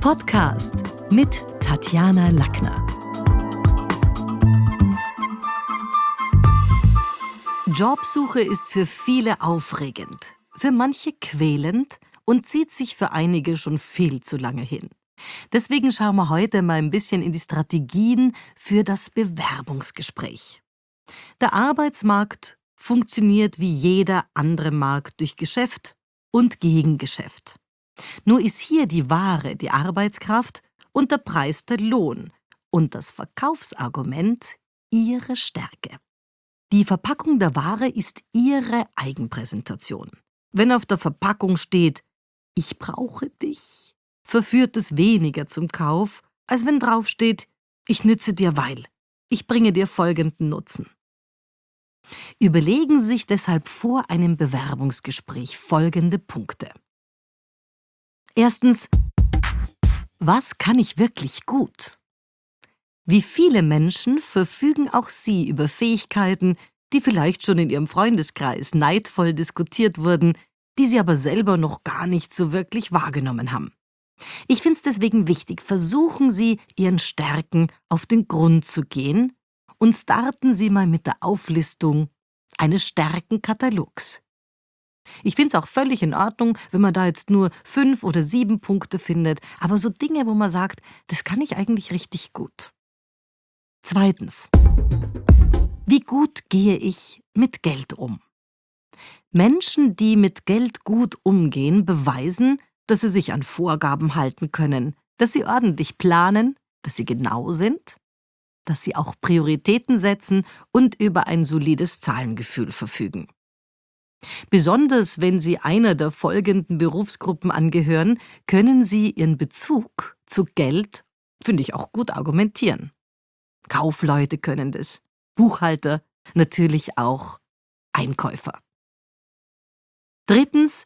Podcast mit Tatjana Lackner. Jobsuche ist für viele aufregend, für manche quälend und zieht sich für einige schon viel zu lange hin. Deswegen schauen wir heute mal ein bisschen in die Strategien für das Bewerbungsgespräch. Der Arbeitsmarkt funktioniert wie jeder andere Markt durch Geschäft und Gegengeschäft. Nur ist hier die Ware die Arbeitskraft und der Preis der Lohn und das Verkaufsargument Ihre Stärke. Die Verpackung der Ware ist Ihre Eigenpräsentation. Wenn auf der Verpackung steht, ich brauche dich, verführt es weniger zum Kauf, als wenn drauf steht, ich nütze dir weil, ich bringe dir folgenden Nutzen. Überlegen Sie sich deshalb vor einem Bewerbungsgespräch folgende Punkte. Erstens, was kann ich wirklich gut? Wie viele Menschen verfügen auch Sie über Fähigkeiten, die vielleicht schon in Ihrem Freundeskreis neidvoll diskutiert wurden, die Sie aber selber noch gar nicht so wirklich wahrgenommen haben. Ich finde es deswegen wichtig, versuchen Sie, Ihren Stärken auf den Grund zu gehen und starten Sie mal mit der Auflistung eines Stärkenkatalogs. Ich finde es auch völlig in Ordnung, wenn man da jetzt nur 5 oder 7 Punkte findet, aber so Dinge, wo man sagt, das kann ich eigentlich richtig gut. Zweitens, wie gut gehe ich mit Geld um? Menschen, die mit Geld gut umgehen, beweisen, dass sie sich an Vorgaben halten können, dass sie ordentlich planen, dass sie genau sind, dass sie auch Prioritäten setzen und über ein solides Zahlengefühl verfügen. Besonders wenn Sie einer der folgenden Berufsgruppen angehören, können Sie Ihren Bezug zu Geld, finde ich, auch gut argumentieren. Kaufleute können das, Buchhalter, natürlich auch Einkäufer. Drittens,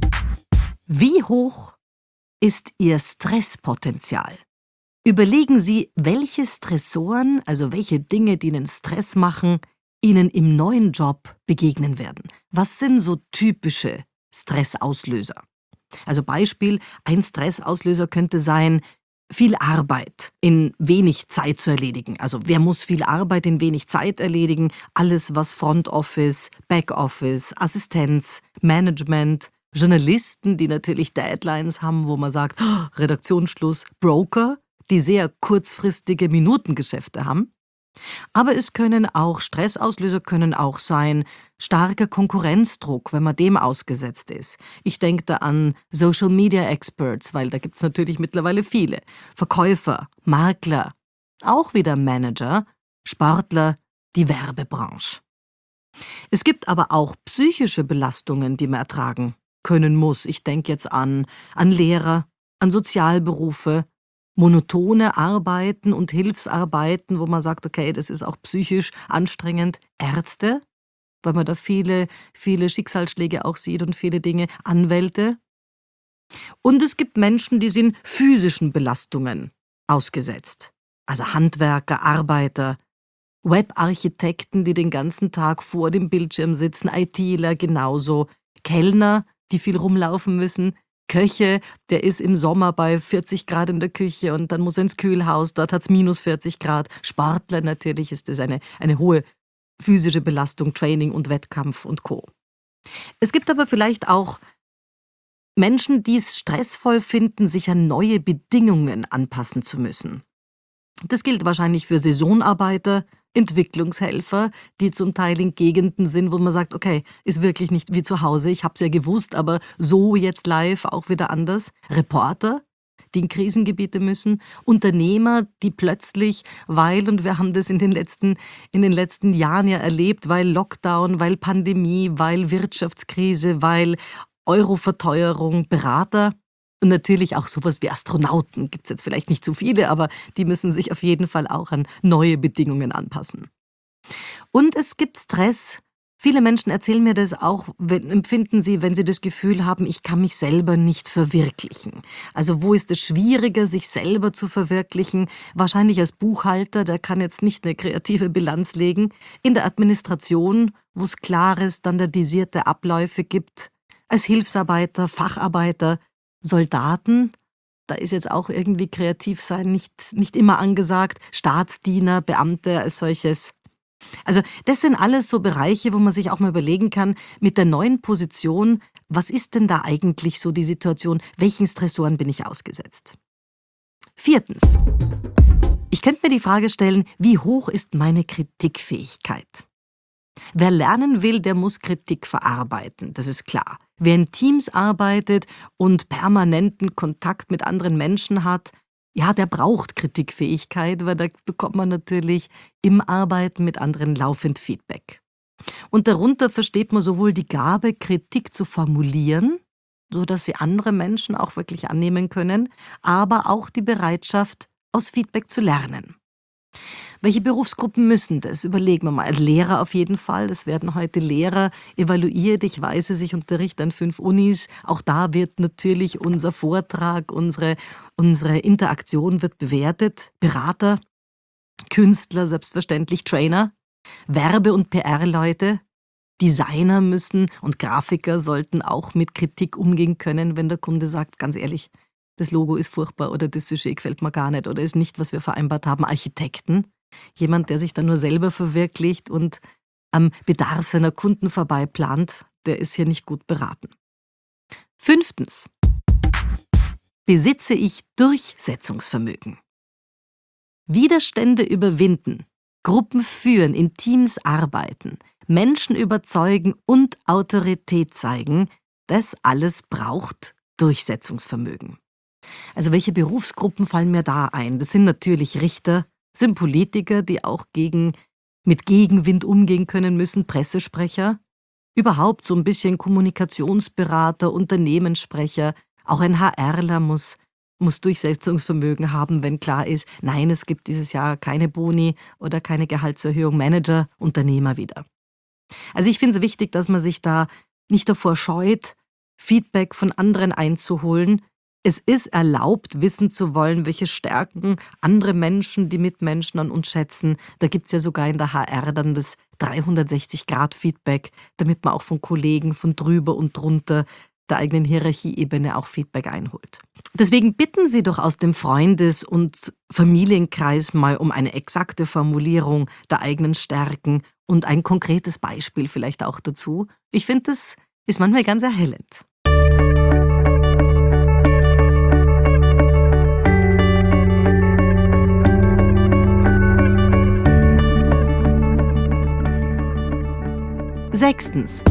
wie hoch ist Ihr Stresspotenzial? Überlegen Sie, welche Stressoren, also welche Dinge, die Ihnen Stress machen, Ihnen im neuen Job begegnen werden. Was sind so typische Stressauslöser? Also Beispiel, ein Stressauslöser könnte sein, viel Arbeit in wenig Zeit zu erledigen. Also wer muss viel Arbeit in wenig Zeit erledigen? Alles, was Front Office, Back Office, Assistenz, Management, Journalisten, die natürlich Deadlines haben, wo man sagt, Redaktionsschluss, Broker, die sehr kurzfristige Minutengeschäfte haben. Aber es können auch Stressauslöser können auch sein, starker Konkurrenzdruck, wenn man dem ausgesetzt ist. Ich denke da an Social Media Experts, weil da gibt es natürlich mittlerweile viele. Verkäufer, Makler, auch wieder Manager, Sportler, die Werbebranche. Es gibt aber auch psychische Belastungen, die man ertragen können muss. Ich denke jetzt an Lehrer, an Sozialberufe, monotone Arbeiten und Hilfsarbeiten, wo man sagt, okay, das ist auch psychisch anstrengend. Ärzte, weil man da viele Schicksalsschläge auch sieht und viele Dinge, Anwälte. Und es gibt Menschen, die sind physischen Belastungen ausgesetzt. Also Handwerker, Arbeiter, Webarchitekten, die den ganzen Tag vor dem Bildschirm sitzen, ITler genauso, Kellner, die viel rumlaufen müssen, Köche, der ist im Sommer bei 40 Grad in der Küche und dann muss er ins Kühlhaus, dort hat es minus 40 Grad. Sportler, natürlich ist das eine hohe physische Belastung, Training und Wettkampf und Co. Es gibt aber vielleicht auch Menschen, die es stressvoll finden, sich an neue Bedingungen anpassen zu müssen. Das gilt wahrscheinlich für Saisonarbeiter, Entwicklungshelfer, die zum Teil in Gegenden sind, wo man sagt, okay, ist wirklich nicht wie zu Hause, ich habe es ja gewusst, aber so jetzt live auch wieder anders. Reporter, die in Krisengebiete müssen, Unternehmer, die plötzlich, und wir haben das in den letzten Jahren ja erlebt, weil Lockdown, weil Pandemie, weil Wirtschaftskrise, weil Euroverteuerung, Berater, und natürlich auch sowas wie Astronauten, gibt es jetzt vielleicht nicht so viele, aber die müssen sich auf jeden Fall auch an neue Bedingungen anpassen. Und es gibt Stress. Viele Menschen erzählen mir das auch, empfinden sie, wenn sie das Gefühl haben, ich kann mich selber nicht verwirklichen. Also wo ist es schwieriger, sich selber zu verwirklichen? Wahrscheinlich als Buchhalter, der kann jetzt nicht eine kreative Bilanz legen. In der Administration, wo es klare, standardisierte Abläufe gibt. Als Hilfsarbeiter, Facharbeiter, Soldaten, Da ist jetzt auch irgendwie kreativ sein nicht immer angesagt. Staatsdiener, Beamte als solches. Also das sind alles so Bereiche, wo man sich auch mal überlegen kann, mit der neuen Position, was ist denn da eigentlich so die Situation? Welchen Stressoren bin ich ausgesetzt? 4. Ich könnte mir die Frage stellen, wie hoch ist meine Kritikfähigkeit? Wer lernen will, der muss Kritik verarbeiten, das ist klar. Wer in Teams arbeitet und permanenten Kontakt mit anderen Menschen hat, ja, der braucht Kritikfähigkeit, weil da bekommt man natürlich im Arbeiten mit anderen laufend Feedback. Und darunter versteht man sowohl die Gabe, Kritik zu formulieren, sodass sie andere Menschen auch wirklich annehmen können, aber auch die Bereitschaft, aus Feedback zu lernen. Welche Berufsgruppen müssen das? Überlegen wir mal. Lehrer auf jeden Fall. Es werden heute Lehrer evaluiert. Ich weiß es, ich unterrichte an 5 Unis. Auch da wird natürlich unser Vortrag, unsere Interaktion wird bewertet. Berater, Künstler, selbstverständlich Trainer, Werbe- und PR-Leute, Designer müssen und Grafiker sollten auch mit Kritik umgehen können, wenn der Kunde sagt, ganz ehrlich, das Logo ist furchtbar oder das Sujet gefällt mir gar nicht oder ist nicht, was wir vereinbart haben. Architekten, jemand, der sich dann nur selber verwirklicht und am Bedarf seiner Kunden vorbei plant, der ist hier nicht gut beraten. 5. Besitze ich Durchsetzungsvermögen? Widerstände überwinden, Gruppen führen, in Teams arbeiten, Menschen überzeugen und Autorität zeigen, das alles braucht Durchsetzungsvermögen. Also welche Berufsgruppen fallen mir da ein? Das sind natürlich Richter, sind Politiker, die auch mit Gegenwind umgehen können müssen, Pressesprecher, überhaupt so ein bisschen Kommunikationsberater, Unternehmenssprecher, auch ein HRler muss Durchsetzungsvermögen haben, wenn klar ist, nein, es gibt dieses Jahr keine Boni oder keine Gehaltserhöhung, Manager, Unternehmer wieder. Also ich finde es wichtig, dass man sich da nicht davor scheut, Feedback von anderen einzuholen. Es ist erlaubt, wissen zu wollen, welche Stärken andere Menschen, die Mitmenschen an uns schätzen. Da gibt es ja sogar in der HR dann das 360-Grad-Feedback, damit man auch von Kollegen von drüber und drunter der eigenen Hierarchieebene auch Feedback einholt. Deswegen bitten Sie doch aus dem Freundes- und Familienkreis mal um eine exakte Formulierung der eigenen Stärken und ein konkretes Beispiel vielleicht auch dazu. Ich finde, das ist manchmal ganz erhellend. Sechstens.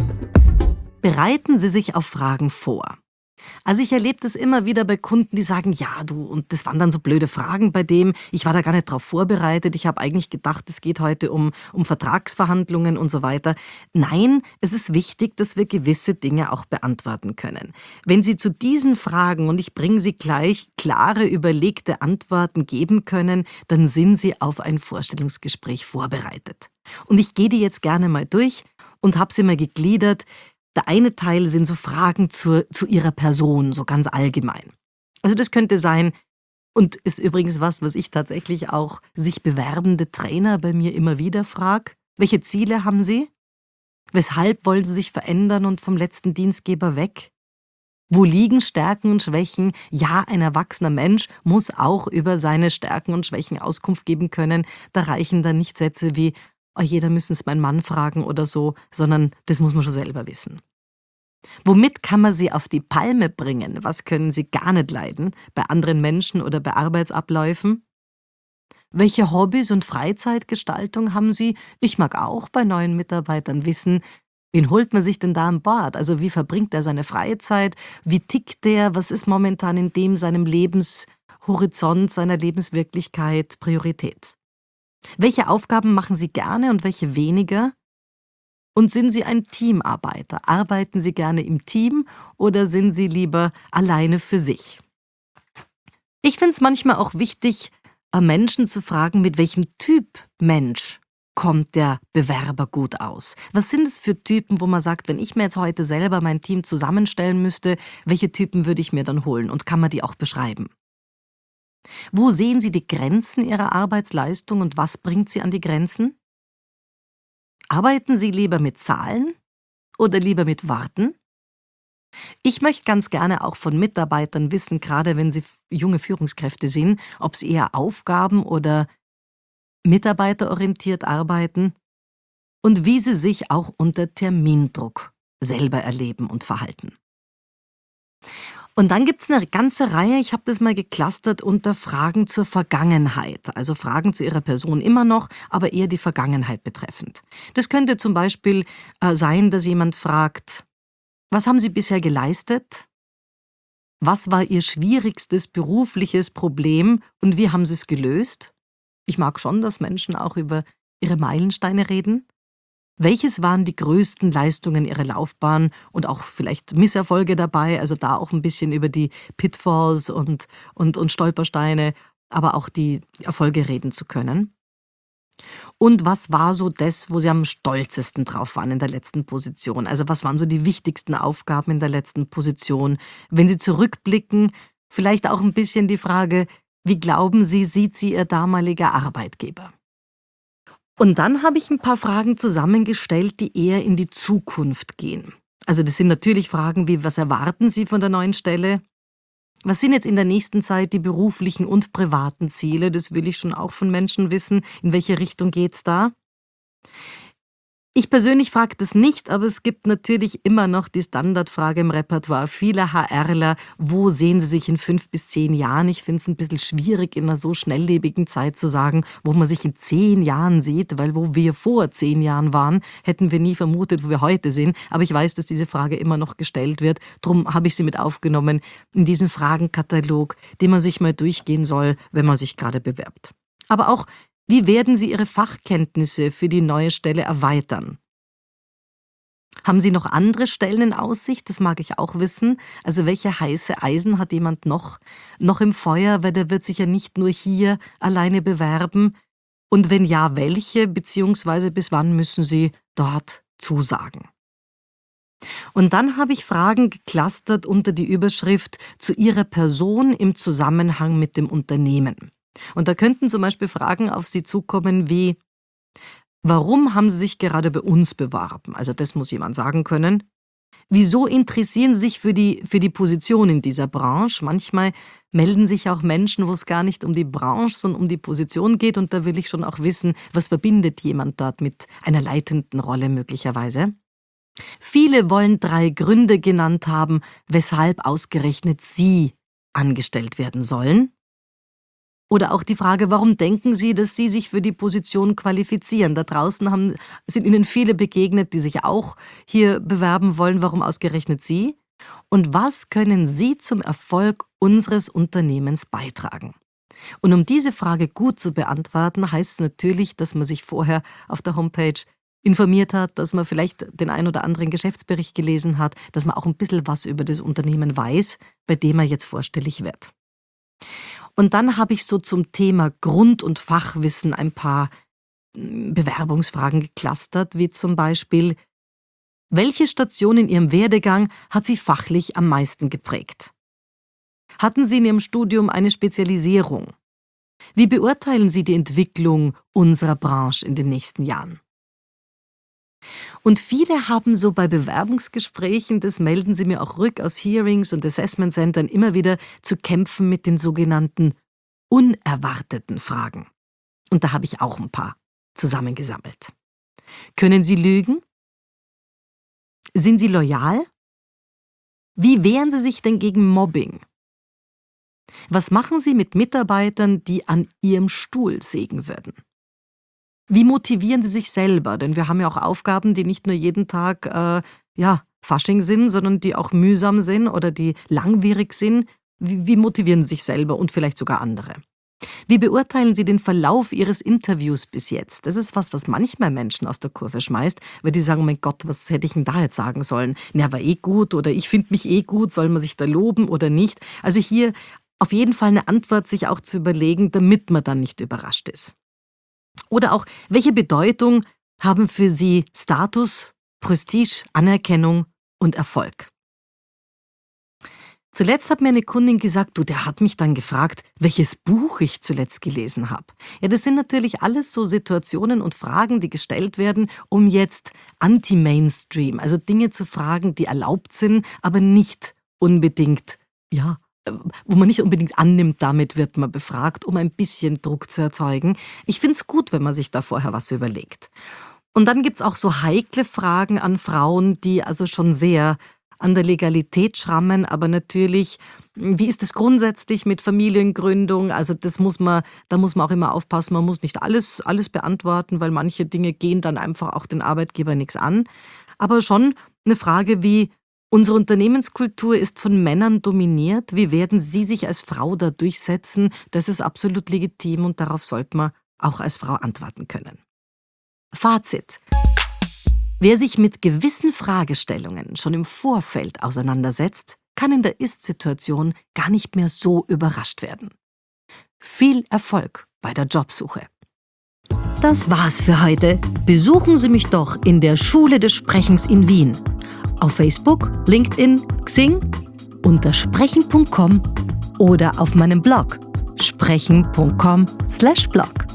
Bereiten Sie sich auf Fragen vor. Also ich erlebe das immer wieder bei Kunden, die sagen, ja du, und das waren dann so blöde Fragen bei dem, ich war da gar nicht drauf vorbereitet, ich habe eigentlich gedacht, es geht heute um Vertragsverhandlungen und so weiter. Nein, es ist wichtig, dass wir gewisse Dinge auch beantworten können. Wenn Sie zu diesen Fragen, und ich bringe sie gleich, klare, überlegte Antworten geben können, dann sind Sie auf ein Vorstellungsgespräch vorbereitet. Und ich gehe die jetzt gerne mal durch und habe sie mal gegliedert. Der eine Teil sind so Fragen zu ihrer Person, so ganz allgemein. Also das könnte sein, und ist übrigens was ich tatsächlich auch sich bewerbende Trainer bei mir immer wieder frage. Welche Ziele haben Sie? Weshalb wollen Sie sich verändern und vom letzten Dienstgeber weg? Wo liegen Stärken und Schwächen? Ja, ein erwachsener Mensch muss auch über seine Stärken und Schwächen Auskunft geben können. Da reichen dann nicht Sätze wie, oh, jeder müssen es meinen Mann fragen oder so, sondern das muss man schon selber wissen. Womit kann man sie auf die Palme bringen? Was können sie gar nicht leiden bei anderen Menschen oder bei Arbeitsabläufen? Welche Hobbys und Freizeitgestaltung haben Sie? Ich mag auch bei neuen Mitarbeitern wissen, wen holt man sich denn da an Bord? Also wie verbringt er seine Freizeit? Wie tickt der? Was ist momentan in dem seinem Lebenshorizont, seiner Lebenswirklichkeit Priorität? Welche Aufgaben machen Sie gerne und welche weniger? Und sind Sie ein Teamarbeiter? Arbeiten Sie gerne im Team oder sind Sie lieber alleine für sich? Ich finde es manchmal auch wichtig, Menschen zu fragen, mit welchem Typ Mensch kommt der Bewerber gut aus? Was sind es für Typen, wo man sagt, wenn ich mir jetzt heute selber mein Team zusammenstellen müsste, welche Typen würde ich mir dann holen und kann man die auch beschreiben? Wo sehen Sie die Grenzen Ihrer Arbeitsleistung und was bringt Sie an die Grenzen? Arbeiten Sie lieber mit Zahlen oder lieber mit Worten? Ich möchte ganz gerne auch von Mitarbeitern wissen, gerade wenn sie junge Führungskräfte sind, ob sie eher aufgaben- oder mitarbeiterorientiert arbeiten und wie sie sich auch unter Termindruck selber erleben und verhalten. Und dann gibt's 'ne ganze Reihe, ich habe das mal geclustert unter Fragen zur Vergangenheit, also Fragen zu ihrer Person immer noch, aber eher die Vergangenheit betreffend. Das könnte zum Beispiel, sein, dass jemand fragt: „Was haben Sie bisher geleistet? Was war Ihr schwierigstes berufliches Problem und wie haben Sie's gelöst?“ Ich mag schon, dass Menschen auch über ihre Meilensteine reden. Welches waren die größten Leistungen Ihrer Laufbahn und auch vielleicht Misserfolge dabei, also da auch 'n bisschen über die Pitfalls und Stolpersteine, aber auch die Erfolge reden zu können. Und was war so das, wo Sie am stolzesten drauf waren in der letzten Position? Also, was waren so die wichtigsten Aufgaben in der letzten Position? Wenn Sie zurückblicken, vielleicht auch 'n bisschen die Frage: Wie glauben Sie, sieht Sie Ihr damaliger Arbeitgeber? Und dann habe ich 'n paar Fragen zusammengestellt, die eher in die Zukunft gehen. Also, das sind natürlich Fragen wie: Was erwarten Sie von der neuen Stelle? Was sind jetzt in der nächsten Zeit die beruflichen und privaten Ziele? Das will ich schon auch von Menschen wissen. In welche Richtung geht's da? Ich persönlich frage das nicht, aber es gibt natürlich immer noch die Standardfrage im Repertoire vieler HRler: Wo sehen Sie sich in 5 bis 10 Jahren? Ich finde es 'n bisschen schwierig, in 'ner so schnelllebigen Zeit zu sagen, wo man sich in 10 Jahren sieht, weil wo wir vor 10 Jahren waren, hätten wir nie vermutet, wo wir heute sind. Aber ich weiß, dass diese Frage immer noch gestellt wird. Drum habe ich sie mit aufgenommen in diesen Fragenkatalog, den man sich mal durchgehen soll, wenn man sich gerade bewirbt. Aber auch: Wie werden Sie Ihre Fachkenntnisse für die neue Stelle erweitern? Haben Sie noch andere Stellen in Aussicht? Das mag ich auch wissen. Also, welche heiße Eisen hat jemand noch im Feuer, weil der wird sich ja nicht nur hier alleine bewerben. Und wenn ja, welche, beziehungsweise bis wann müssen Sie dort zusagen? Und dann habe ich Fragen geclustert unter die Überschrift „Zu Ihrer Person im Zusammenhang mit dem Unternehmen“. Und da könnten zum Beispiel Fragen auf Sie zukommen wie: Warum haben Sie sich gerade bei uns beworben? Also, das muss jemand sagen können. Wieso interessieren Sie sich für die Position in dieser Branche? Manchmal melden sich auch Menschen, wo es gar nicht um die Branche, sondern um die Position geht, und da will ich schon auch wissen, was verbindet jemand dort mit einer leitenden Rolle möglicherweise? Viele wollen 3 Gründe genannt haben, weshalb ausgerechnet Sie angestellt werden sollen. Oder auch die Frage: Warum denken Sie, dass Sie sich für die Position qualifizieren? Da draußen sind Ihnen viele begegnet, die sich auch hier bewerben wollen. Warum ausgerechnet Sie? Und was können Sie zum Erfolg unseres Unternehmens beitragen? Und um diese Frage gut zu beantworten, heißt es natürlich, dass man sich vorher auf der Homepage informiert hat, dass man vielleicht den ein oder anderen Geschäftsbericht gelesen hat, dass man auch 'n bisschen was über das Unternehmen weiß, bei dem man jetzt vorstellig wird. Und dann habe ich so zum Thema Grund- und Fachwissen ein paar Bewerbungsfragen geclustert, wie zum Beispiel: Welche Station in Ihrem Werdegang hat Sie fachlich am meisten geprägt? Hatten Sie in Ihrem Studium eine Spezialisierung? Wie beurteilen Sie die Entwicklung unserer Branche in den nächsten Jahren? Und viele haben so bei Bewerbungsgesprächen, das melden sie mir auch rück aus Hearings und Assessment Centern immer wieder, zu kämpfen mit den sogenannten unerwarteten Fragen. Und da habe ich auch ein paar zusammengesammelt. Können Sie lügen? Sind Sie loyal? Wie wehren Sie sich denn gegen Mobbing? Was machen Sie mit Mitarbeitern, die an Ihrem Stuhl sägen würden? Wie motivieren Sie sich selber? Denn wir haben ja auch Aufgaben, die nicht nur jeden Tag, Fasching sind, sondern die auch mühsam sind oder die langwierig sind. Wie motivieren Sie sich selber und vielleicht sogar andere? Wie beurteilen Sie den Verlauf Ihres Interviews bis jetzt? Das ist was manchmal Menschen aus der Kurve schmeißt, weil die sagen: „Mein Gott, was hätte ich denn da jetzt sagen sollen? Na, war eh gut“, oder „Ich finde mich eh gut“, soll man sich da loben oder nicht? Also hier auf jeden Fall eine Antwort sich auch zu überlegen, damit man dann nicht überrascht ist. Oder auch: Welche Bedeutung haben für Sie Status, Prestige, Anerkennung und Erfolg? Zuletzt hat mir eine Kundin gesagt: „Du, der hat mich dann gefragt, welches Buch ich zuletzt gelesen habe.“ Ja, das sind natürlich alles so Situationen und Fragen, die gestellt werden, um jetzt anti-Mainstream, also Dinge zu fragen, die erlaubt sind, aber nicht unbedingt, wo man nicht unbedingt annimmt, damit wird man befragt, um ein bisschen Druck zu erzeugen. Ich finde es gut, wenn man sich da vorher was überlegt. Und dann gibt's auch so heikle Fragen an Frauen, die also schon sehr an der Legalität schrammen, aber natürlich, wie ist es grundsätzlich mit Familiengründung? Also da muss man auch immer aufpassen, man muss nicht alles beantworten, weil manche Dinge gehen dann einfach auch den Arbeitgeber nichts an. Aber schon eine Frage wie: Unsere Unternehmenskultur ist von Männern dominiert. Wie werden Sie sich als Frau da durchsetzen? Das ist absolut legitim und darauf sollte man auch als Frau antworten können. Fazit: Wer sich mit gewissen Fragestellungen schon im Vorfeld auseinandersetzt, kann in der Ist-Situation gar nicht mehr so überrascht werden. Viel Erfolg bei der Jobsuche. Das war's für heute. Besuchen Sie mich doch in der Schule des Sprechens in Wien. Auf Facebook, LinkedIn, Xing, unter sprechen.com oder auf meinem Blog sprechen.com/blog.